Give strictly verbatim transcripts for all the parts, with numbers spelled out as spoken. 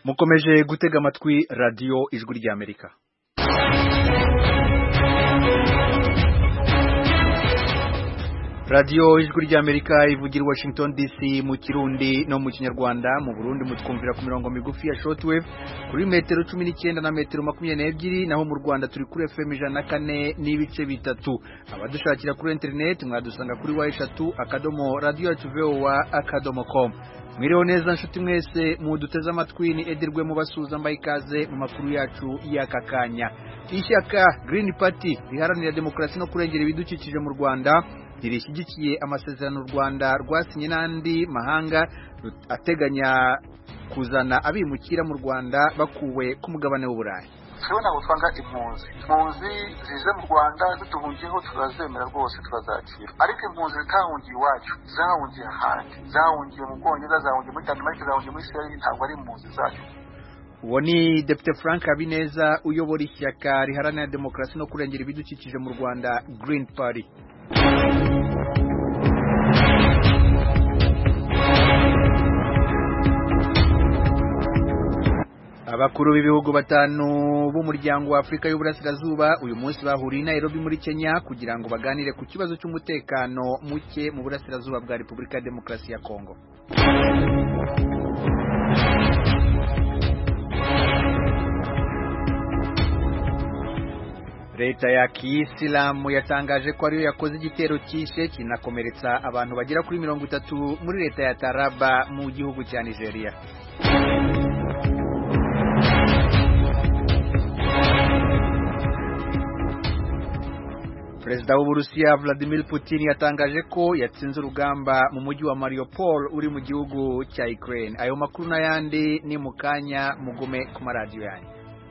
mukomeje gutega amatwi radio ijwi ry'Amerika. Radio ijwi ry'Amerika ivugira Washington D C mu Kirundi no mu Kinyarwanda. Mu Burundi mutwumvira ku mirongo migufi ya shortwave kuri metero cumi n'icyenda na metero makumyabiri n'ebyiri, naho mu Rwanda turi kuri F M ijana na kane n'ibice bitatu. Abadushakira kuri internet mwadusanga kuri wa eshatu akadomo radio yacu voa akadomo com. Mwiriho neza nshuti mwese muduteze amatwi, ni Edirwe mu basuza mbaye ikaze mu makuru yacu y'akakanya. Ishyaka Green Party riharanira demokarasi no kurengera ibidukikije mu Rwanda dirishyigikiye amasezerano u Rwanda rwasinye n'andi mahanga ateganya kuzana abimukira mu Rwanda bakuwe ku mugabane w'Uburayi. Tubona gutwanga impunzi impunzi zize mu Rwanda zituhungiyeho turazemera rwose turazakira, ariko impunzi zitahungiye iwacu zahungiye ahandi, zahungiye mu Bwongereza, zahungiye muri Tanzania, zahungiye muri Israel, ntabwo ari impunzi zacu. Uwo ni Depite Frank Habineza uyobora ishyaka riharanira demokarasi no kurengera ibidukikije mu Rwanda Green Party. Abakuru b'ibihugu batanu b'umuryango wa Afrika y'Uburasirazuba uyu munsi bahuriye i Nairobi muri Kenya kugira ngo baganire ku kibazo cy'umutekano muke mu burasirazuba bwa Repubulika ya Demokarasi ya Kongo. Leta ya Kiyisilamu yatangaje ko ariyo yakoze igitero cyishe kinakomeretsa abantu bagera kuri mirongo itatu muri leta ya Taraba mu gihugu cya Nigeria. Perezida w'Uburusiya Vladimir Putin yatangaje ko yatsinze urugamba mu mujyi wa Mariupol uri mu gihugu cya Ukraine. Ayo makuru n'ayandi ni mukanya, mugume ku maradiyo yanyu.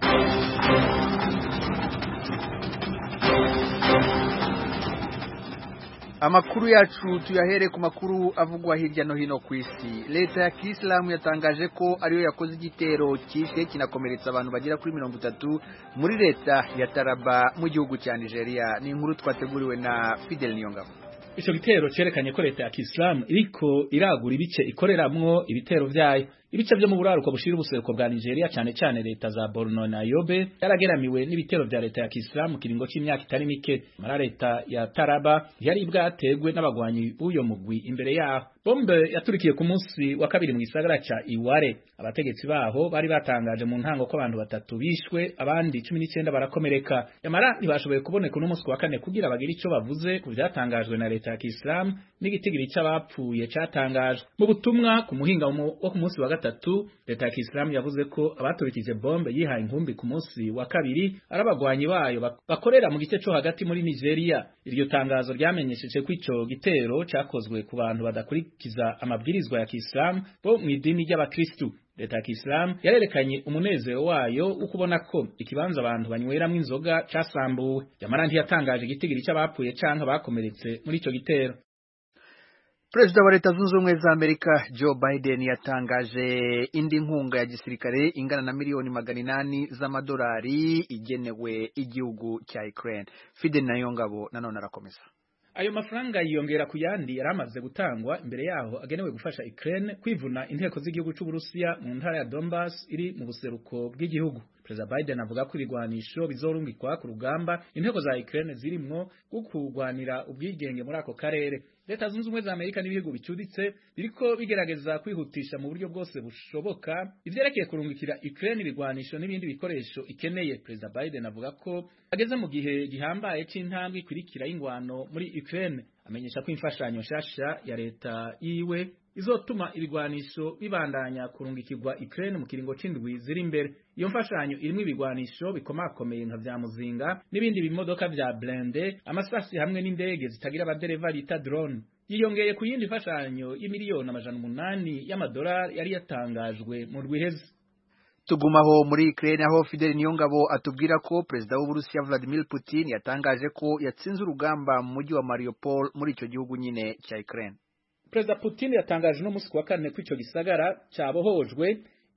Amakuru yacu tuyahere ku makuru avugwa hirya no hino ku isi. Leta ya Kiyisilamu yatangaje ko ariyo yakoze igitero cyishe kinakomeretsa abantu bagera kuri mirongo itatu muri leta ya Taraba mu gihugu cya Nigeria. Ni inkuru twateguriwe na Fidel Niyongabo. Ico gitero cerekanye ko leta ya Kiyisilamu iriko iragura ibice ikoreramwo ibitero vyayo. Ibice byo mu buraruko bushira ubuseruko bwa Nigeria cyane cyane leta za Borno na Yobe yarageramiwe n'ibitero vya leta ya Kiyisilamu kiringo c'imyaka itari mike. Mara leta ya Taraba yari bwategwe n'abagwanyi b'uyo mugwi imbere yaho. Bombe yaturikiye ku munsi wa kabiri mu gisagara ca Iware. Abategetsi baho bari batangaje mu ntango ko abantu batatu bishwe, abandi cumi n'icyenda barakomereka. Yamara ntibashoboye kuboneka no munsi wa kane kugira bagire ico bavuze ku byatangajwe na leta ya Kiyisilamu n'igitigiri c'abapfuye catangajwe. Mu butumwa ku muhinga wo ku munsi wa gatatu, leta ya Kiyisilamu yavuze ko abaturikije bombe yihaye inkumbi ku munsi wa kabiri arabagwanyi bayo bakorera mu gice cyo hagati muri Nigeria. Iryo tangazo ryamenyesheje ko ico gitero cyakozwe ku bantu badakurikiza amabwirizwa ya Kiyisilamu bo mu idini ry'Abakristo. Leta ya Kiyisilamu yarerekanye umunezero wayo ukubona ko ikibanza abantu banyweramwe inzoga casambuwe. Yamara ntiyatangaje igitigiri c'abapfuye canke bakomeretse muri ico gitero. Perezida wa Leta Zunze Ubumwe za Amerika Joe Biden yatangaje indi nkunga ya gisirikare ingana na miliyoni magana inani z'amadolari igenewe igihugu cya Ukraine. Fidel Niyongabo nanone arakomeza. Ayo mafaranga yiyongera ku yandi yaramaze gutangwa imbere yaho agenewe gufasha Ukraine kwivuna inteko z'igihugu cy'u Burusiya mu ntara ya Donbass iri mu buseruko bw'igihugu. Perezida Biden avuga ko ibigwanisho bizorungikwa ku rugamba inteko za Ukraine zirimwo gukugwanira ubwigenge muri ako karere. Leta Zunze Ubumwe za Amerika n'ibihugu bicuditse biriko bigerageza kwihutisha mu buryo bwose bushoboka ivyerekeye kurungikira Ukraine ibigwanisho n'ibindi bikoresho ikeneye. Perezida Biden avuga ko ageze mu gihe gihambaye c'intambwe ikurikira y'ingwano muri Ukraine. Amenyesha ko imfashanyo nshasha ya leta yiwe izotuma ibigwanisho bibandanya kurungikirwa Ukraine mu kiringo c'indwi ziri imbere. Iyo mfashanyo irimwe ibigwanisho bikomakomeye nka vya muzinga n'ibindi bimodoka vya blende, amasasi hamwe n'indege zitagira abadereva bita drone. Yiyongeye ku yindi mfashanyo y'imiliyoni amajana umunani y'amadolari yari yatangajwe mu rwiheze. Tugumaho muri Ukraine aho Fidel Niyongabo atubwira ko Perezida w'Uburusiya Vladimir Putin yatangaje ko yatsinze urugamba mu mujyi wa Mariupol muri ico gihugu nyine cya Ukraine. Perezida Putin yatangaje no musi wa kane ko ico gisagara cyabohojwe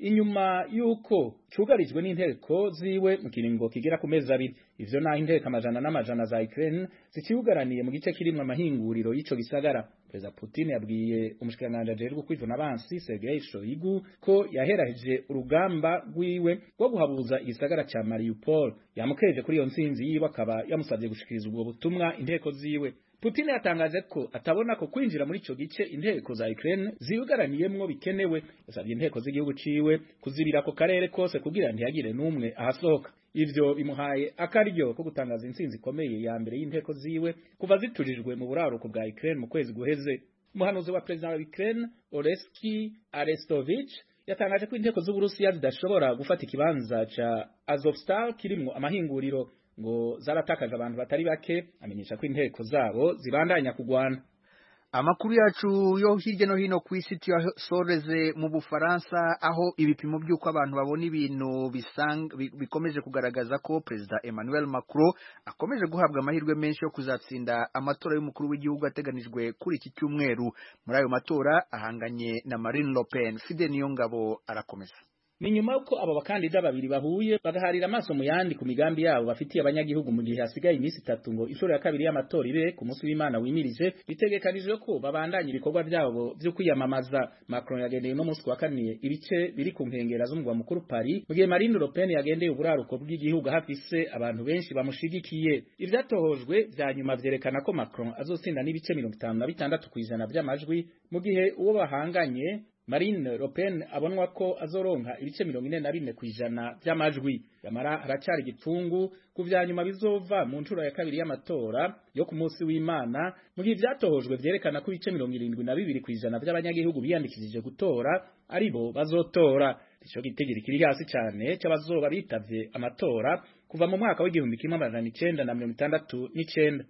inyuma yuko cugarijwe n'inteko ziwe mu kiringo kigera ku mezi abiri. Ivyo naho inteko amajana n'amajana za Ukraine zikiugaraniye mu gice kirimwe amahinguriro y'ico gisagara. Perezida Putin yabwiye umushikiranganje ajejwe kwivuna abansi Sergei Shoigu ko yaheraheje urugamba rwiwe rwo guhabuza igisagara ca Mariupol. Yamukeje kuri iyo ntsinzi yiwe akaba yamusabye gushikiriza ubwo butumwa inteko ziwe. Putin yatangaje ko atabona ko kwinjira muri ico gice inteko za Ukraine ziyugaraniyemwo bikenewe. Yasabye inteko z'igihugu ciwe kuzibira ko karere kose kugira ntihagire n'umwe ahasohoka. Ivyo bimuhaye akaryo ko gutangaza intsinzi ikomeye ya mbere y'inteko ziwe kuva ziturijwe mu buraruko bwa Ukraine mu kwezi guheze. Umuhanuzi wa perezida wa Ukraine Oleksiy Arestovich yatangaje ko inteko z'Uburusiya zidashobora gufata ikibanza ca Azovstal kirimwo amahinguriro ngo zaratakaje abantu batari bake, amenyesha ko inteko zabo zibandanya kugwana. Amakuru yacu yo hirya no hino ku isi tuyasoreze mu Bufaransa aho ibipimo by'uko abantu babona ibintu bisanga bikomeje kugaragaza ko Perezida Emmanuel Macron akomeje guhabwa amahirwe menshi yo kuzatsinda amatora y'umukuru w'igihugu ateganijwe kuri iki cyumweru. Muri ayo matora ahanganye na Marine Le Pen. Fide Niyongabo arakomeza. Ni nyuma yuko aba bakandida babiri bahuye bagaharira amaso mu yandi ku migambi yabo bafitiye abanyagihugu mu gihe hasigaye iminsi itatu ngo inshuro ya kabiri y'amatora ibe ku munsi w'Imana wimirije, bitegekanijwe ko babandanya ibikorwa byabo byo kwiyamamaza. Macron yagendeye no munsi wa kane ibice biri ku nkengera z'umugwa mukuru Paris, mu gihe Marine Le Pen yagendeye uburaruko bw'igihugu hafise abantu benshi bamushigikiye. Ivyatohojwe vya nyuma vyerekana ko Macron azotsinda n'ibice mirongo itanu na bitandatu kw'ijana by'amajwi, mu gihe uwo bahanganye Marine Le Pen abonwa ko azoronka ibice mirongo ine na bine kw'ijana by'amajwi. Yamara haracari igipfungu ku vya nyuma bizova mu ncuro ya kabiri y'amatora yo ku munsi w'Imana, mu gihe vyatohojwe vyerekana ko ibice mirongo irindwi na bibiri kw'ijana by'abanyagihugu biyandikishije gutora aribo bazotora. Ico gitegeko kiri hasi cyane cy'abazoba bitavye amatora kuva mu mwaka w'igihumbi kimwe amajana icenda na mirongo itandatu n'icenda.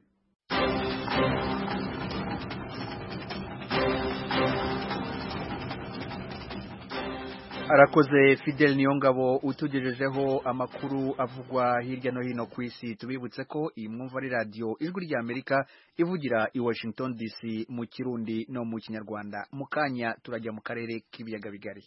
Arakoze Fidel Niyongabo utugejejeho amakuru avugwa hirya no hino ku isi. Tubibutse ko iyi mwumva ari radio Ijwi rya Amerika ivugira i Washington D C mu Kirundi no mu Kinyarwanda. Mukanya turajya mu karere k'ibiyaga bigari.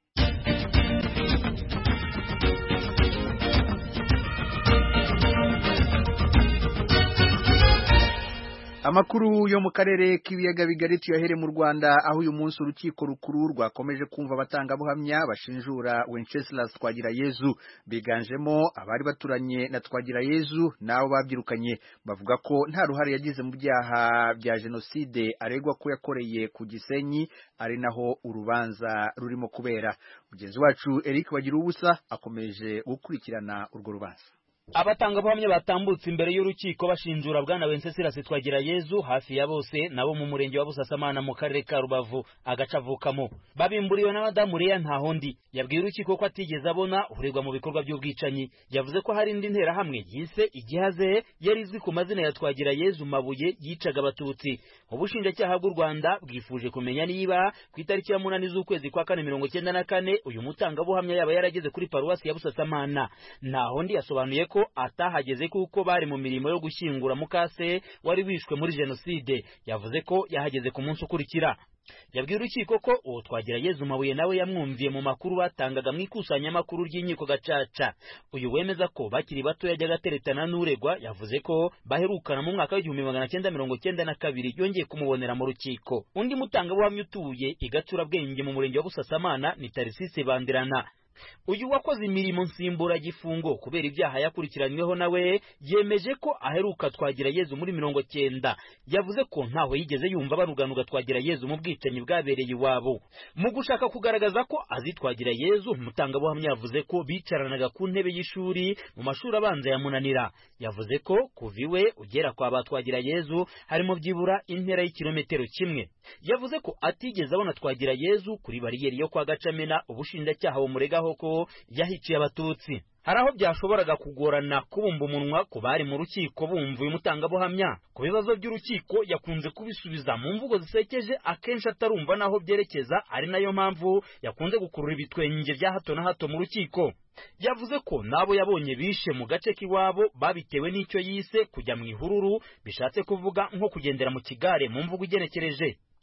Amakuru yo mu karere k'ibiyaga bigari tuyahere mu Rwanda aho uyu munsi urukiko rukuru rwakomeje kumva batanga buhamya bashinjura Wenceslas Twagirayezu, biganjemo abari baturanye na Twagirayezu nabo babyirukanye, bavuga ko nta ruhare yagize mu byaha bya jenoside aregwa ko yakoreye ku Gisenyi, ari naho urubanza rurimo kubera. Mugenzi wacu Eric Bagirubusa akomeje gukurikirana urwo rubanza. Abatanga buhamya batambutse imbere y'urukiko bashinjura bwana Wenceslas Twagirayezu hafi ya bose nabo mu murenge wa Busasamana mu karere ka Rubavu agacavukamo. Babimburiwe na Madamu Leah Ntahondi yabwiye urukiko ko atigeze abona uregwa mu bikorwa by'ubwicanyi. Yavuze ko hari indi ntera hamwe yise Igihaze yari izwi ku mazina ya Twagirayezu Mabuye yicaga abatutsi. Ubushinjacyaha bw'u Rwanda bwifuje kumenya niba ku itariki ya munani z'ukwezi kwa kane mirongo cyenda na kane uyu mutanga buhamya yaba yarageze kuri paruwasi ya Busasamana. Ntahondi yasobanuye ko atahageze kuko bari mu mirimo yo gushyingura mukase wari wishwe muri jenoside. Yavuze ko yahageze ku munsi ukurikira. Yabwiye urukiko ko uwo Twagirayezu Mabuye nawe yamwumviye mu makuru batangaga mu ikusanyamakuru ry'inkiko Gacaca. Uyu wemeza ko bakiri bato yajyaga ateretana n'uregwa yavuze ko baherukana mu mwaka w'igihumbi magana cyenda mirongo cyenda na kabiri yongeye kumubonera mu rukiko. Undi mutanga buhamya utuye Igacurabwenge mu murenge wa Busasamana ni Tarisise Bandirana. Uyu wakoze imirimo nsimbura gifungo kubera ibyaha yakurikiranyweho nawe yemeje ko aheruka Twagirayezu muri mirongo cyenda. Yavuze ko ntaho yigeze yumva baruganuga Twagirayezu mu bwicanyi bwabereye iwabo. Mu gushaka kugaragaza ko azi Twagirayezu, umutanga buhamya yavuze ko bicaranaga ku ntebe y'ishuri mu mashuri abanza ya Munanira. Yavuze ko kuva iwe ugera kwa ba Twagirayezu harimo byibura intera y'ikilometero kimwe. Yavuze ko atigeze abona Twagirayezu kuri bariyeri yo kwa Gacamena ubushinjacyaha bumurega ko yahiciye abatutsi. Hari aho byashoboraga kugorana kubumba umunwa ku bari mu rukiko bumva uyu mutangabuhamya. Ku bibazo by'urukiko yakunze kubisubiza mu mvugo zisekeje, akenshi atarumva naho byerekeza, ari nayo mpamvu yakunze gukurura ibitwenge bya hato na hato mu rukiko. Yavuze ko nabo yabonye bishe mu gace k'iwabo babitewe n'icyo yise kujya mu ihururu, bishatse kuvuga nko kugendera mu kigare mu mvugo igenekereje.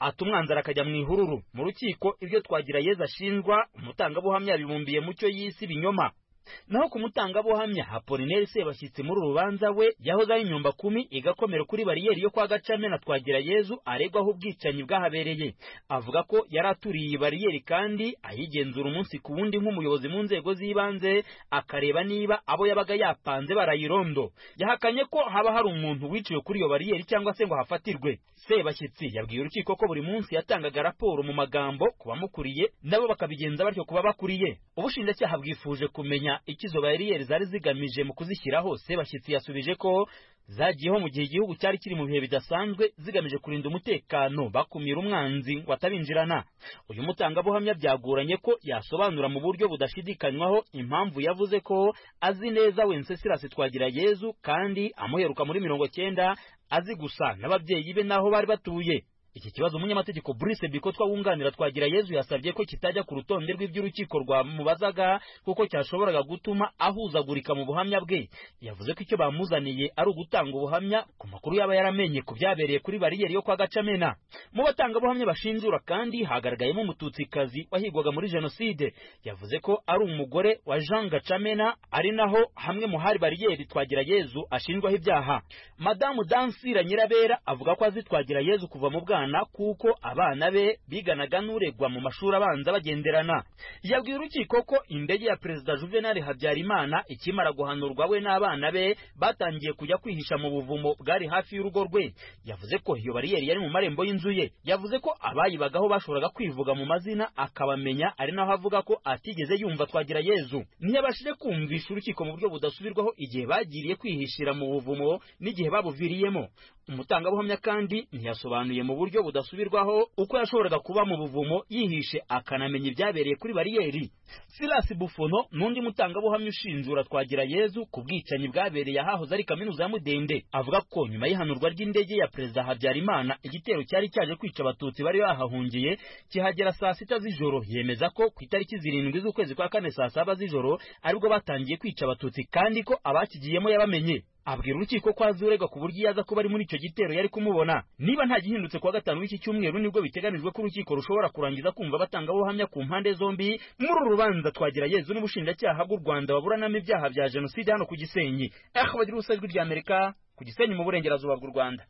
ata umwanzara akajya mu ihururu. Mu rukiko ibyo Twagirayezu ashinjwa umutangabuhamya bibumbiye mu cyo yisi binyoma. Naho ku mutangabuhamya Apollinaire Sebashyitsi muri urubanza we yahoze ari nyumba kumi igakomera kuri bariyeri yo kwa Gacamena Twagirayezu aregwaho ubwicanyi bwahabereye. Avuga ko yaraturiye bariyeri kandi ayigenzura umunsi ku wundi nk'umuyobozi mu nzego z'ibanze akareba niba abo yabaga yapanze barayirondo. Yahakanye ko haba hari umuntu wiciwe kuri iyo bariyeri cyangwa se ngo hafatirwe. Sebashyitsi yabwiye urukiko ko buri munsi yatangaga raporo mu magambo kubamukuriye nabo bakabigenza batyo kuba bakuriye. Ubushinjacyaha bwifuje kumenya ikizo bariyeri zari zigamije mu kuzishyiraho. Sebashyitsi yasubije ko zagiyeho mu gihe igihugu cyari kiri mu bihe bidasanzwe zigamije kurinda umutekano bakumira umwanzi ngo atabinjirana. Uyu mutangabuhamya byagoranye ko yasobanura mu buryo budashidikanywaho impamvu yavuze ko azi neza Wenceslas Twagirayezu kandi amuheruka muri mirongo cyenda azi gusa n'ababyeyi be naho bari batuye. Iki kibazo umunyamategeko Brice Bikotwa wunganira Twagirayezu yasabye ko kitajya ku rutonde rw'iby'urukiko rwamubazaga kuko cyashoboraga gutuma ahuzagurika mu buhamya bwe. Yavuze ko icyo bamuzaniye ari ugutanga ubuhamya ku makuru yaba yaramenye ku byabereye kuri bariyeri yo kwa Gacamena. Mu batangabuhamya bashinjura kandi hagaragayemo umututsikazi wahigwaga muri jenoside. Yavuze ko ari umugore wa Jean Gacamena ari naho hamwe mu hari bariyeri Twagirayezu ashinjwaho ibyaha. Madamu Dansira Nyirabera avuga ko azi Twagirayezu kuva mu bwana kuko abana be biganaga n'uregwa mu mashuri abanza bagenderana. Yabwiye urukiko ko indege ya Perezida Juvenal Habyarimana ikimara guhanurwa we n'abana be batangiye kujya kwihisha mu buvumo bwari hafi y'urugo rwe. Yavuze ko iyo bariyeri yari mu marembo y'inzu ye. Yavuze ko abayibagaho bashoboraga kwivuga mu mazina akabamenya, ari naho avuga ko atigeze yumva Twagirayezu. Ntiyabashije kumvisha urukiko mu buryo budasubirwaho igihe bagiriye kwihishira mu buvumo n'igihe babuviriyemo. Umutangabuhamya kandi ntiyasobanuye mu buryo budasubirwaho uko yashoboraga kuba mu buvumo yihishe akanamenya ibyabereye kuri bariyeri. Silas Bufono n'undi mutangabuhamya ushinjura Twagirayezu ku bwicanyi bwabereye ahahoze ari kaminuza ya Mudende avuga ko nyuma y'ihanurwa ry'indege ya Perezida Habyarimana igitero cyari cyaje kwica abatutsi bari bahahungiye kihagera saa sita z'ijoro. Yemeza ko ku itariki zirindwi z'ukwezi kwa kane saa saba z'ijoro aribwo batangiye kwica abatutsi kandi ko abakigiyemo yabamenye. Abwira urukiko ko azurega ku buryo yaza kuba ari muri icyo gitero yari kumubona. Niba nta gihindutse kwa gatanu w'iki cyumweru nibwo biteganijwe ko urukiko rushobora kurangiza kumva batangabuhamya ku mpande zombi muri uru rubanza Twagirayezu n'ubushinjacyaha bw'u Rwanda baburanamo ibyaha bya jenoside hano ku Gisenyi. Ahbagira usajwi rya Amerika ku Gisenyi mu burengerazuba bw'u Rwanda.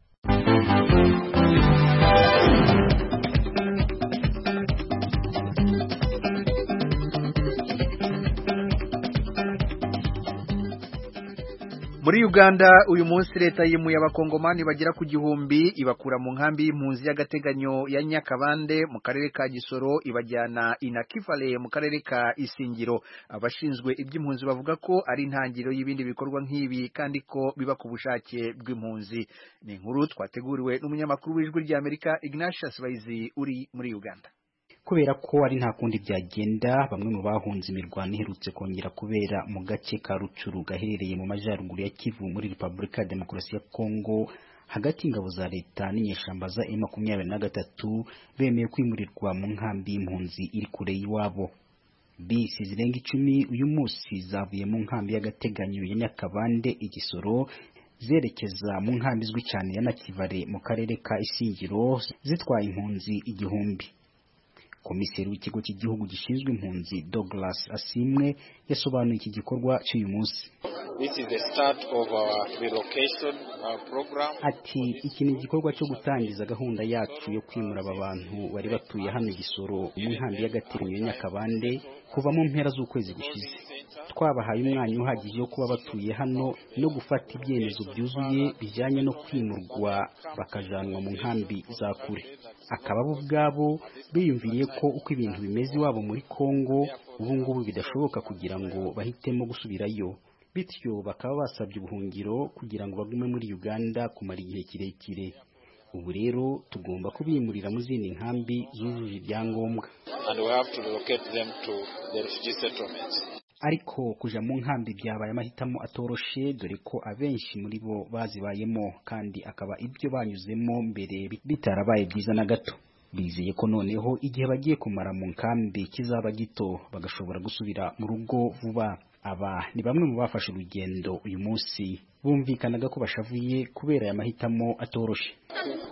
Muri Uganda uyu munsi leta yimuye abakongomani bagera ku gihumbi ibakura mu nkambi y'impunzi y'agateganyo ya Nyakabande mu karere ka Gisoro ibajyana Inakifale mu karere ka Isingiro. Abashinzwe iby'impunzi bavuga ko ari intangiriro y'ibindi bikorwa nk'ibi kandi ko biba ku bushake bw'impunzi. Ni inkuru twateguriwe n'umunyamakuru w'Ijwi ry'Amerika Ignatius Baizi uri muri Uganda. Kubera ko ari nta kundi byagenda, bamwe mu bahunze imirwano iherutse kongera kubera mu gace ka Rucuru gaherereye mu majyaruguru ya Kivu muri Repubulika ya Demokarasi ya Kongo hagati y'ingabo za leta n'inyeshamba za M makumyabiri na gatatu bemeye kwimurirwa mu nkambi y'impunzi iri kure y'iwabo. Bisi zirenga icumi uyu munsi zavuye mu nkambi y'agateganyo ya Nyakabande Igisoro zerekeza mu nkambi izwi cyane ya Nakivale mu karere ka Isingiro zitwaye impunzi igihumbi. Komiseri w'ikigo cy'igihugu gishinzwe impunzi Douglas Asimwe yasobanuye iki gikorwa cy'uyu munsi. This is the start of our relocation uh, program. Ati iki ni igikorwa cyo gutangiza gahunda yacu yo kwimura aba bantu bari batuye hano Gisoro mu nkambi y'agateganyo ya Nyakabande kuva mu mpera z'ukwezi gushize. Twabahaye umwanya uhagije wo kuba batuye hano no gufata ibyemezo byuzuye bijyanye no kwimurwa bakajanwa mu nkambi za kure. Akaba bo ubwabo biyumviriye ko uko ibintu bimeze iwabo muri Kongo ubu ngubu bidashoboka kugira ngo bahitemo gusubirayo, bityo bakaba basabye ubuhungiro kugira ngo bagume muri Uganda kumara igihe kirekire. Ubu rero tugomba kubimurira mu zindi nkambi zujuje ibyangombwa. And we have to relocate them to the refugee settlements. Ariko kuja mu nkambi byabaye amahitamo atoroshe dore ko abenshi muri bo bazibayemo kandi akaba ibyo banyuzemo mbere bitarabaye byiza na gato. Bizeye ko noneho igihe bagiye kumara mu nkambi kizaba gito bagashobora gusubira mu rugo vuba. Aba ni bamwe mu bafashe urugendo uyu munsi bumvikanaga ko bashavuye kubera aya mahitamo atoroshe.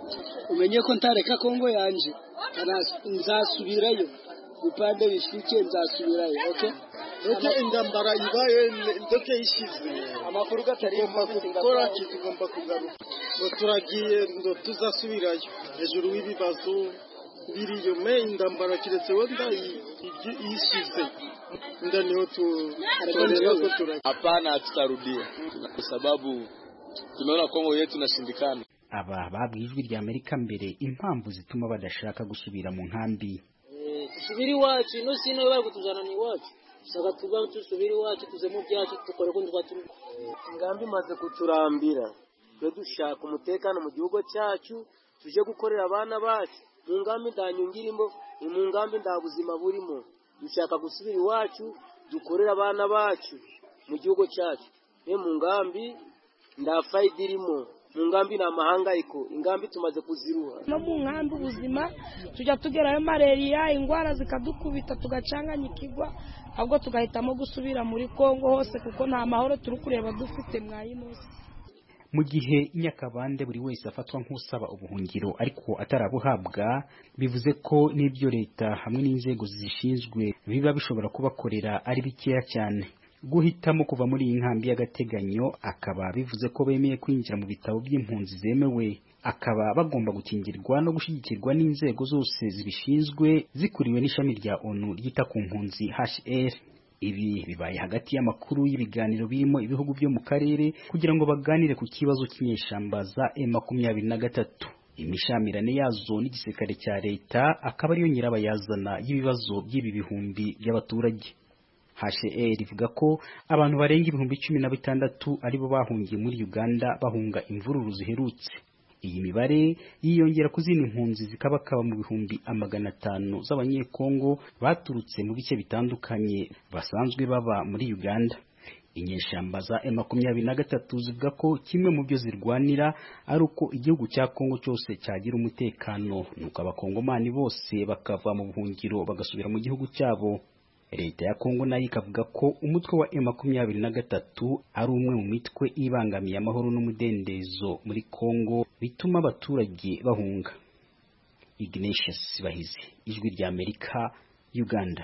umenye ko ntareka Kongo yanje nzasubirayo upande bishike nzasubirayo okay Eke indambara ibaye ndoke ishize amakuru gatari gukora kigomba kugaruka ngo turagiye ndo tuzasubirayo hejuru w'ibibazo biriyo me indambara kiretse wenda ishize ndaniho tu hapana tutarudia kwa sababu tunaona Kongo yetu inashindikana. Aba babwijwe rya Amerika mbere impamvu zituma badashaka gusubira mu nkambi. Subiri wacu no sino bari kutujana ni wacu. Saka tuba tusubiri wacu tuzemo byacu tukore ko ndwa turi. Ingambi maze kuturambira. Twe dushaka umutekano mu gihugu cyacu tuje gukorera abana bacu. Mu ngambi ndanyungirimo mu ngambi ndabuzima burimo. Dushaka gusubira iwacu dukorera abana bacu mu gihugu cyacu. Ne mu ngambi ndafaidirimo. Mu ngambi na mahangayiko ingambi tumaze kuziruha no mu ngambi ubuzima tujya tugerayo malaria ingwara zikadukubita tugacanganyikirwa ahubwo tugahitamo gusubira muri Kongo hose kuko nta mahoro turi kureba dufite mwayinose. Mu gihe Nyakabande buri wese afatwa nk'usaba ubuhungiro ariko atarabuhabwa, bivuze ko n'ibyo leta hamwe n'inzego zishinzwe biba bishobora kubakorera ari bikeya cyane. Guhitamo kuva muri iyi nkambi y'agateganyo akaba bivuze ko bemeye kwinjira mu bitabo by'impunzi zemewe, akaba bagomba gukingirwa no gushyigikirwa n'inzego zose zibishinzwe zikuriwe n'ishami rya ONU ryita ku mpunzi H R. Ibi bibaye hagati y'amakuru y'ibiganiro birimo ibihugu byo mu karere kugira ngo baganire ku kibazo cy'inyeshamba za M makumyabiri na gatatu. Imishamirane yazo n'igisirikare cya leta akaba ariyo nyirabayazana y'ibibazo by'ibi bihumbi by'abaturage. H R ivuga ko abantu barenga ibihumbi cumi na bitandatu aribo bahungiye muri Uganda bahunga imvururu ziherutse. Iyi mibare yiyongera ku zindi mpunzi zikabakaba mu bihumbi amagana atanu z'abanyekongo baturutse mu bice bitandukanye basanzwe baba muri Uganda. Inyeshamba za M makumyabiri na gatatu zivuga ko kimwe mu byo zirwanira ari uko igihugu cya Kongo cyose cyagira umutekano, nuko abakongomani bose bakava mu buhungiro bagasubira mu gihugu cyabo. Leta ya Kongo nayo ikavuga ko umutwe wa M makumyabiri na gatatu ari umwe mu mitwe ibangamiye amahoro n'umudendezo muri Kongo bituma abaturage bahunga. Ignatius Bahizi, Ijwi rya Amerika, Uganda.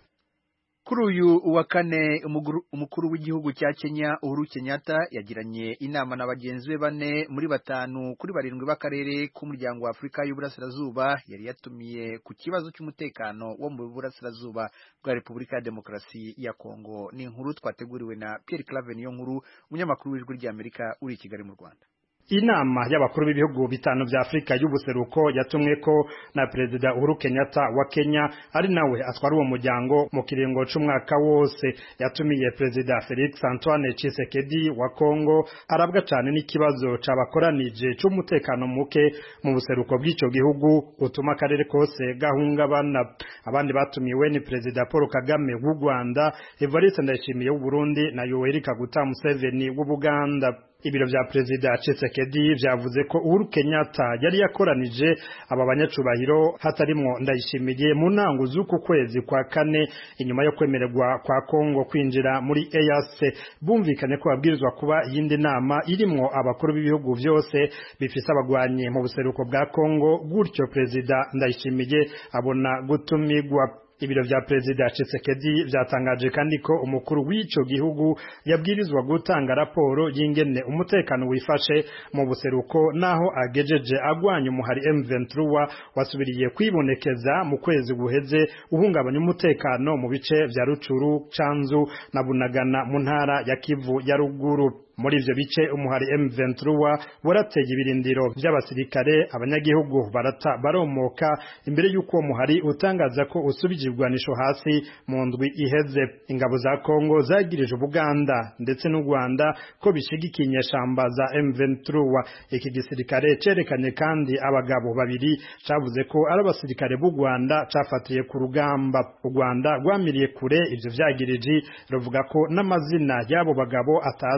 Kuri uyu wa kane umukuru w'igihugu cya Kenya Uhuru Kenyatta yagiranye inama na bagenzi be bane muri batanu kuri barindwi b'akarere k'umuryango wa Afurika y'Uburasirazuba yari yatumiye ku kibazo cy'umutekano wo mu Burasirazuba bwa Repubulika ya Demokarasi ya Kongo. Ni inkuru twateguriwe na Pierre Claver niyo nkuru, umunyamakuru w'Ijwi rya Amerika uri i Kigali mu Rwanda. Inama y'abakuru b'ibihugu bitanu bya Afrika y'ubuseruko yatumwe ko na Perezida Uhuru Kenyatta wa Kenya ari nawe atwara uwo muryango mu kiringo c'umwaka wose. Yatumiye Perezida Felix Antoine Tshisekedi wa Kongo arabwa cyane n'ikibazo c'abakoranije c'umutekano muke mu buseruko bw'ico gihugu utuma akarere kose gahungabana. Abandi batumiwe ni Perezida Paul Kagame w'u Rwanda, Evariste Ndayishimiye w'u Burundi na Yoweri Kaguta Museveni w'u Buganda. Ibiro vya Perezida Tshisekedi vyavuze ko Uhuru Kenyatta yari yakoranije aba banyacubahiro hatarimwo Ndayishimiye mu ntango z'uku kwezi kwa kane inyuma yo kwemererwa kwa Kongo kwinjira muri E A C. Bumvikane ko babwirizwa kuba yindi nama irimwo abakuru b'ibihugu vyose bifise abagwanyi mu buseruko bwa Kongo, gutyo Perezida Ndayishimiye abona gutumigwa. Ibiro vya Perezida Tshisekedi vyatangaje kandi ko umukuru w'ico gihugu yabwirizwa gutanga raporo y'ingene umutekano wifashe mu buseruko naho agejeje agwanya umuhari M vingt-trois wasubiriye kwibonekeza mu kwezi guheze uhungabanya umutekano mu bice vya Rucuru, Canzu na Bunagana mu ntara ya Kivu ya ruguru. Muri ivyo bice umuhari M vingt-trois warateye ibirindiro by'abasirikare, abanyagihugu barata baromoka imbere y'uko umuhari utangaza ko usubije ibigwanisho hasi mu ndwi iheze. Ingabo za Kongo zagirije Buganda ndetse n'u Rwanda ko bishigikiye inyeshamba za M vingt-trois. Iki gisirikare cerekanye kandi abagabo babiri cavuze ko ari abasirikare b'u Rwanda cafatiye ku rugamba. U Rwanda rwamiriye kure ivyo vyagirije ruvuga ko n'amazina y'abo bagabo atazwi mu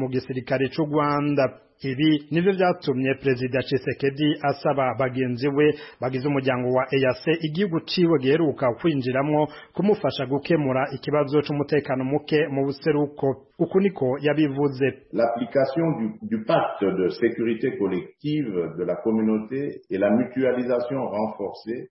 mu gisirikare c'u Rwanda. Ibi nivyo vyatumye Perezida Tshisekedi asaba bagenzi we bagize umuryango wa E A C igihugu ciwe giheruka kwinjiramwo kumufasha gukemura ikibazo c'umutekano muke mu buseruko. Uku niko yabivuze. L'application du, du pacte de sécurité collective de la communauté et la mutualisation renforcée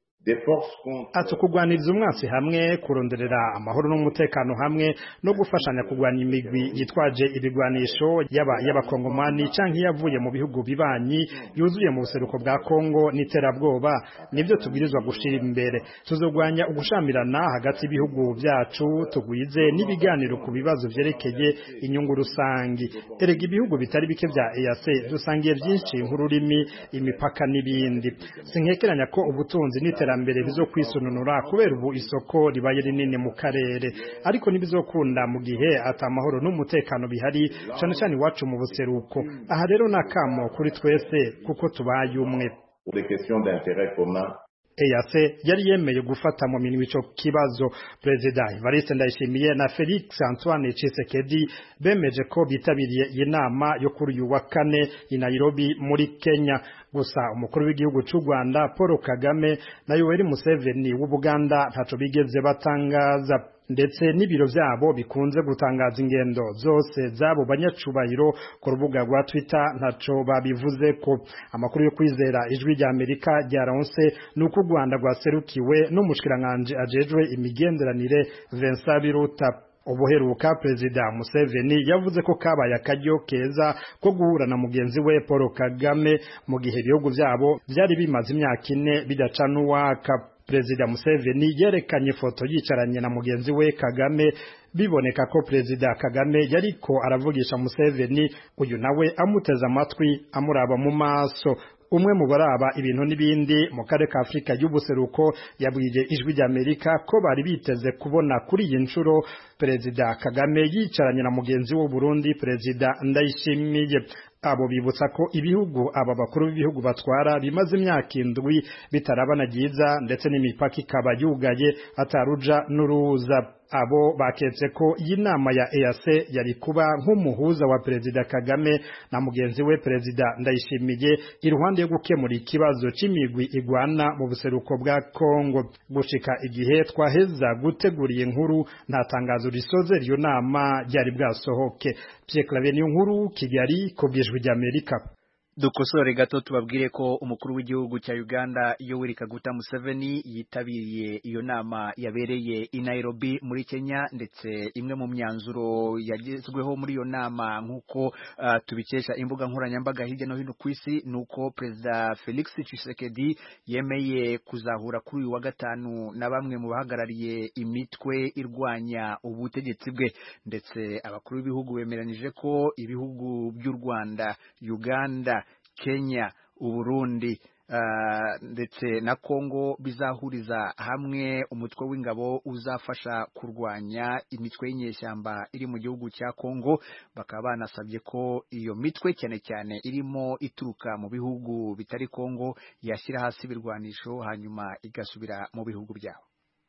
ati kugwaniriza umwasi hamwe kuronderera amahoro n'umutekano hamwe no gufashanya kugwanya imigwi yitwaje ibigwanisho yaba y'abakongomani canke yavuye mu bihugu bibanyi yuzuye mu buseruko bwa Kongo n'iterabwoba nivyo tubwirizwa gushira imbere. Tuzogwanya ugushamirana hagati y'ibihugu byacu tugwize n'ibiganiro ku bibazo vyerekeye inyungu rusangi. Erega ibihugu bitari bike vya E A C dusangiye byinshi nk'ururimi, imipaka n'ibindi. Sinkekeranya ko ubutunzi n'iterambere mbere bizo kwisununura kubera ubu isoko ribaye rinini mu karere, ariko nibizokunda mu gihe atamahoro n'umutekano bihari cyane cyane iwacu mu buseruko. Aha rero nakamo kuri twese kuko tubaye umwe. Pour des questions d'intérêt commun, E A C yari yemeye gufata mu minwe ico kibazo. Perezida Evariste Ndayishimiye na Felix Antoine Tshisekedi bemeje ko bitabiriye inama yo kuri uyu wa kane i Nairobi muri Kenya. Gusa umukuru w'igihugu c'u Rwanda Paul Kagame na Yoweri Museveni w'Ubuganda ntaco bigeze batangaza, ndetse n'ibiro vyabo bikunze gutangaza ingendo zose zabo banyacubahiro ku rubuga rwa Twitter ntaco babivuze ko. Amakuru yo kwizera ijwi rya Amerika ryaronse nuko u Rwanda rwaserukiwe n'umushikiranganje ajejwe imigenderanire Vincent Biruta. Ubuheruka Perezida Museveni yavuze ko kabaye akaryo keza ko guhura na mugenzi we Paul Kagame mu gihe ibihugu vyabo vyari bimaze imyaka ine bidacana uwaka. Perezida Museveni yerekanye foto yicaranye na mugenzi we Kagame, biboneka ko Perezida Kagame yariko aravugisha Museveni, uyu nawe amuteza amatwi amuraba mu maso. Umwe mu baraba ibintu n'ibindi mu karere ka Afrika y'ubuseruko yabwiye ijwi rya Amerika ko bari biteze kubona kuri iyi nshuro Perezida Kagame yicaranye na mugenzi w'u Burundi Perezida Ndayishimiye. Abo bibutsa ko ibihugu aba bakuru b'ibihugu batwara bimaze imyaka indwi bitarabana byiza, ndetse n'imipaka ikaba yugaye ataruja n'uruza. Abo baketse ko iyi nama ya E A C yari kuba nk'umuhuza wa Perezida Kagame na mugenzi we Perezida Ndayishimiye iruhande yo gukemura ikibazo c'imigwi igwana mu buseruko bwa Kongo. Gushika igihe twaheza guteguriye inkuru nta tangazo risoze iyo nama ryari bwasohoke. Pierre Claver nkuru Kigali ku bw'ijwi rya Amerika. Dukosore gato tubabwire ko umukuru w'igihugu cya Uganda Yoweri Kaguta Museveni yitabiriye iyo nama yabereye i Nairobi muri Kenya, ndetse imwe mu myanzuro yagezweho muri iyo nama nk'uko uh, tubikesha imbuga nkoranyambaga hirya no hino ku isi nuko Perezida Felix Tshisekedi yemeye kuzahura kuri uyu wa gatanu na bamwe mu bahagarariye imitwe irwanya ubutegetsi bwe, ndetse abakuru b'ibihugu bemeranije ko ibihugu by'u Rwanda, Uganda, Kenya, Uburundi uh, ndetse na Kongo bizahuriza hamwe umutwe w'ingabo uzafasha kurwanya imitwe y'inyeshyamba iri mu gihugu cya Kongo. Bakaba banasabye ko iyo mitwe cyane cyane irimo ituruka mu bihugu bitari Kongo yashyira hasi ibirwanisho hanyuma igasubira mu bihugu byabo.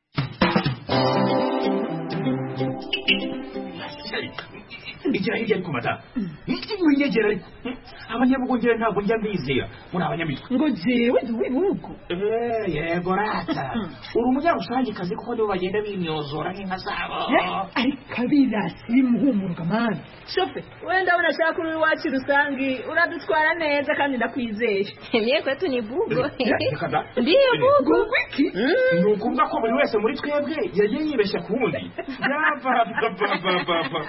Igira hirya ariko mata winyegera ariko abanyabugongera ntabwo njya mbizera muri abanyamitwe ngo jewe duwibugo eh yego rata uri umunyarusange kazi kuko nibo bagenda bimyozora nk'inka zabo ariko birasi muhumurwa mani shofe wenda unashaka uri wacu rusangi uradutwara neza kandi ndakwizeye niye kwetu ni bugo ndiye bugo wiki ni ukuvuga ko buri wese muri twebwe yagiye yibeshya ku wundi yava baba baba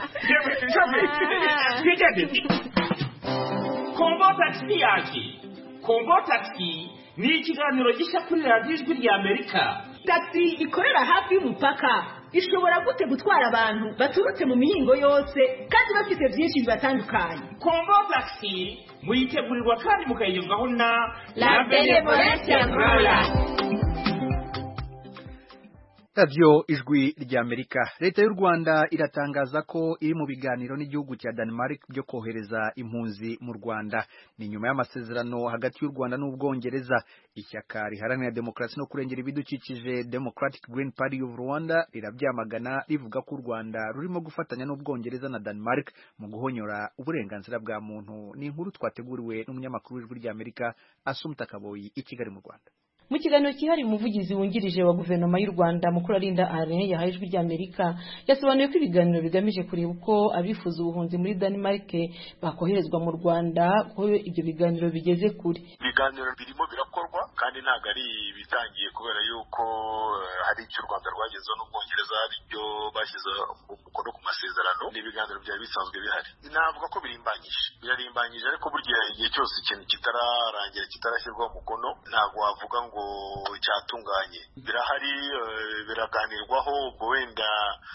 Kombo Taxi yaki Kombo Taxi ni ikiganiro gishya kuri radiyo ijwi rya Amerika. Taxi ikorera hafi y'umupaka ishobora gute gutwara abantu baturutse mu mihingo yose kandi bafite byinshi bibatandukanye. Kombo Taxi muyitegurirwa kandi mukayigezwaho na La Benevolencia Royal. Radio Ijwi ry'Amerika. Leta y'u Rwanda iratangaza ko iri mu biganiro n'igihugu cya Denmark byo kohereza impunzi mu Rwanda. Ni nyuma y'amasezerano hagati y'u Rwanda n'Ubwongereza. Ishyaka riharanira demokarasi no kurengera ibidukikije Democratic Green Party of Rwanda rirabyamagana rivuga ko u Rwanda rurimo gufatanya n'Ubwongereza na Denmark mu guhonyora uburenganzira bwa muntu. Ni inkuru twateguriwe n'umunyamakuru w'Ijwi ry'Amerika Assumpta Kaboyi i Kigali mu Rwanda. Mu kiganiro kihari umuvugizi wungirije wa guverinoma y'u Rwanda Mukurarinda Alain yahaye Ijwi ry'Amerika yasobanuye ko ibiganiro bigamije kureba uko abifuza ubuhunzi muri Denmark bakoherezwa mu Rwanda, ko ibyo biganiro bigeze kure. Ibiganiro birimo birakorwa kandi ntabwo ari bitangiye kubera yuko hari icyo u Rwanda rwagezeho n'Ubwongereza hari ibyo bashyize umukono ku masezerano. Ni ibiganiro byari bisanzwe bihari. Navuga ko birimbanyije birarimbanyije ariko burya igihe cyose ikintu kitararangira kitarashyirwaho umukono ntabwo wavuga ngo cyatunganye. Birahari biraganirwaho ubwo wenda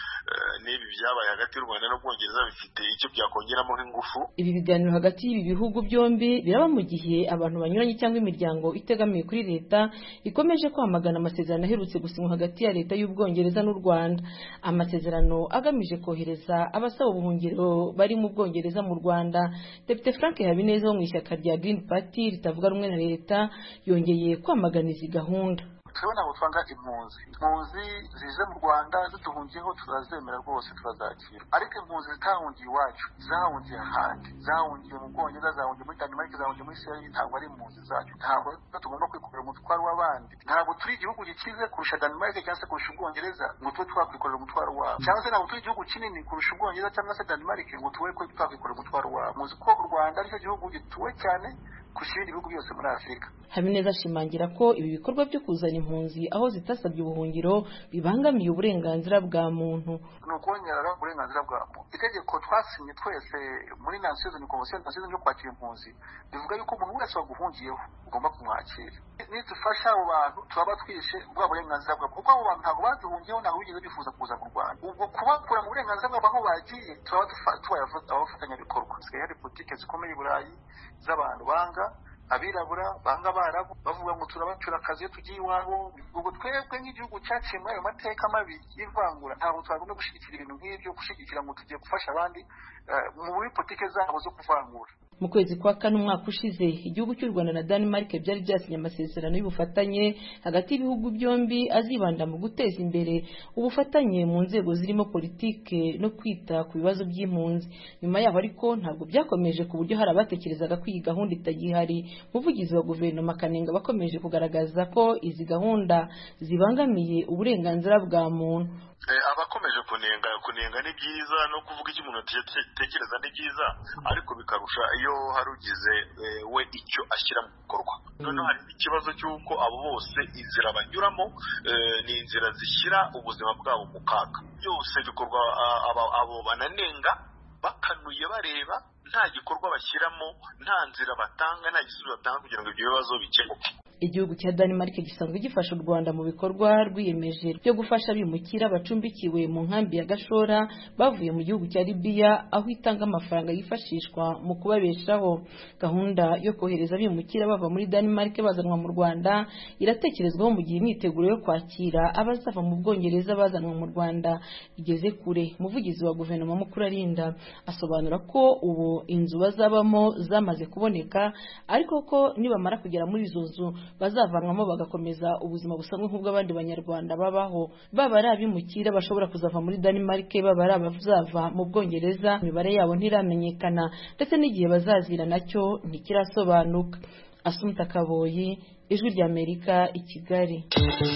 n'ibi byabaye hagati y'u Rwanda n'Ubwongereza bifite icyo byakongeramo nk'ingufu. Ibi biganiro hagati y'ibi bihugu byombi biraba mu gihe abantu banyuranye cyangwa imiryango itegamiye kuri leta ikomeje kwamagana amasezerano aherutse gusinywa hagati ya leta y'Ubwongereza n'u Rwanda. Amasezerano agamije kohereza abasaba ubuhungiro bari mu Bwongereza mu Rwanda. Depite Frank Habineza wo mu ishyaka rya Green Party ritavuga rumwe na leta yongeye kwamagana izi gahunda. Twebwe ntabwo twanga impunzi. Impunzi zize mu Rwanda ziduhungiyeho turazemera rwose turazakira. Ariko impunzi zitahungiye iwacu zahungiye ahandi, zahungiye mu Bwongereza, zahungiye muri Denmark, zahungiye muri Israel, ntabwo ari impunzi zacu. Ntabwo tugomba kwikorera umutwaro w'abandi. Ntabwo turi igihugu gikize kurusha Denmark cyangwa se kurusha Ubwongereza ngo tube twakwikorera umutwaro wabo. Cyangwa se ntabwo turi igihugu kinini kurusha Ubwongereza cyangwa se Denmark ngo tube twakwikorera umutwaro wabo. Muzi ko u Rwanda aricyo gihugu gituwe cyane kurusha ibindi bihugu byose muri Afurika. Habineza ashimangira ko ibi bikorwa byo kuzana impunzi aho zitasabye ubuhungiro bibangamiye uburenganzira bwa muntu. Ni ukongera uburenganzira bwa muntu. Itegeko twasinye twese muri Nations Unies Convention Nations yo kwakira impunzi bivuga yuko umuntu wese waguhungiyeho ugomba kumwakira. Nidufasha abo bantu turaba twishe bwa burenganzira bwabo kuko abo bantu ntabwo baduhungiyeho ntabwo bigeze bifuza kuza mu Rwanda. Ubwo kubakura mu burenganzira bwabo aho bagiye turaba tubayavuga abafatanyabikorwa. Hari politike zikomeye i Burayi z'abantu banga abirabura banga abarabu bavuga ngo turabacura akazi iyo tugiye iwabo. Ubwo twebwe nk'igihugu cyaciye muri ayo mateka mabi y'ivangura ntabwo twagomba gushyigikira ibintu nk'ibyo, gushyigikira ngo tugiye gufasha abandi muri politike zabo zo kuvangura. Mu kwezi kwa kane umwaka ushize igihugu cy'u Rwanda na Denmark byari byasinye amasezerano y'ubufatanye hagati y'ibihugu byombi azibanda mu guteza imbere ubufatanye mu nzego zirimo politike no kwita ku bibazo by'impunzi. Nyuma yaho ariko ntabwo byakomeje ku buryo hari abatekerezaga ko iyi gahunda itagihari. Umuvugizi wa guverinoma Kanenga bakomeje kugaragaza ko izi gahunda zibangamiye uburenganzira bwa muntu. Abakomeje kunenga kunenga ni byiza no kuvuga icyo umuntu atekereza ni byiza ariko bikarusha iyo harugize we icyo ashyira mu bikorwa. Noneho hari ikibazo cy'uko abo bose inzira banyuramo ni inzira zishyira ubuzima bwabo mu kaga. Byose bikorwa abo bananenga bakanuye bareba nta gikorwa bashyiramo, nta nzira batanga, nta gisubizo batanga kugira ngo ibyo bibazo bikemuke. Igihugu cya Denmark gisanzwe gifasha u Rwanda mu bikorwa rwiyemeje byo gufasha abimukira bacumbikiwe mu nkambi ya Gashora bavuye mu gihugu cya Libya, aho itanga amafaranga yifashishwa mu kubabeshaho. Gahunda yo kohereza abimukira bava muri Denmark bazanwa mu Rwanda iratekerezwaho mu gihe imyiteguro yo kwakira abazava mu Bwongereza bazanwa mu Rwanda igeze kure. Umuvugizi wa guverinoma Mukurarinda asobanura ko ubu inzu bazabamo zamaze kuboneka ariko ko nibamara kugera muri izo nzu bazavanwamo bagakomeza ubuzima busanzwe nk'ubw'abandi banyarwanda babaho. Baba ari abimukira bashobora kuzava muri Denmark, baba ari abazava mu Bwongereza, imibare yabo ntiramenyekana ndetse n'igihe bazazira nacyo ntikirasobanuka. Assumpta Kaboyi, Ijwi ry'Amerika, i Kigali.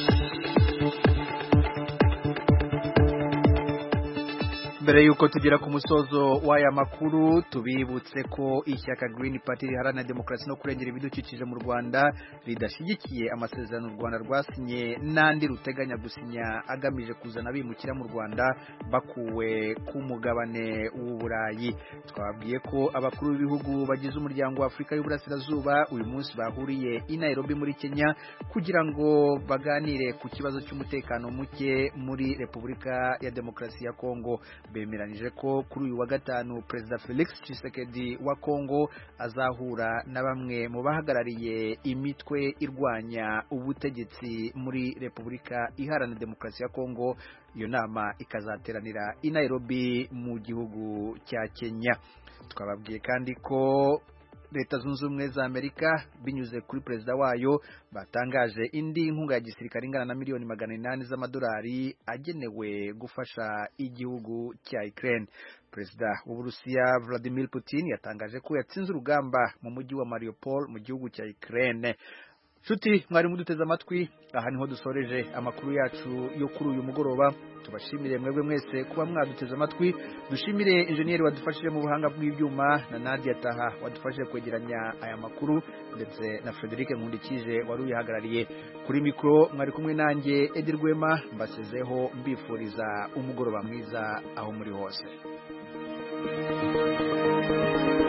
Mbere yuko tugera ku musozo w'aya makuru tubibutse ko ishyaka Green Party riharanira demokarasi no kurengera ibidukikije mu Rwanda ridashyigikiye amasezerano u Rwanda rwasinye n'andi ruteganya gusinya agamije kuzana abimukira mu Rwanda bakuwe ku mugabane w'Uburayi. Twabwiye ko abakuru b'ibihugu bagize umuryango wa Afurika y'Uburasirazuba uyu munsi bahuriye i Nairobi muri Kenya kugira ngo baganire ku kibazo cy'umutekano muke muri Repubulika ya Demokarasi ya Kongo. bemeranije ko kuri uyu wa gatanu Perezida Felix Tshisekedi wa Kongo azahura na bamwe mu bahagarariye imitwe irwanya ubutegetsi muri Repubulika Iharanira Demokarasi ya Kongo. Iyo nama ikazateranira i Nairobi mu gihugu cya Kenya. Twababwiye kandi ko Leta Zunze Ubumwe za Amerika binyuze kuri perezida wayo batangaje indi inkunga ya gisirikare ingana na miliyoni magana inani z'amadolari agenewe gufasha igihugu cya Ukraine. Perezida w'Uburusiya Vladimir Putin yatangaje ko yatsinze urugamba mu mujyi wa Mariupol mu gihugu cya Ukraine. Shuti mwari muduteze amatwi, aha niho dusoreje amakuru yacu yo kuri uyu mugoroba. Tubashimire mwebwe mwese kuba mwaduteze amatwi. Dushimire engineer wadufashije mu buhanga bw'ibyuma na Nadia Taha wadufashije kwegeranya aya makuru, ndetse na Frederic Nkundikije wari uyihagarariye. Kuri mikro mwari kumwe nanjye Edi Rwema, mbasezeho mbifuriza umugoroba mwiza aho muri hose.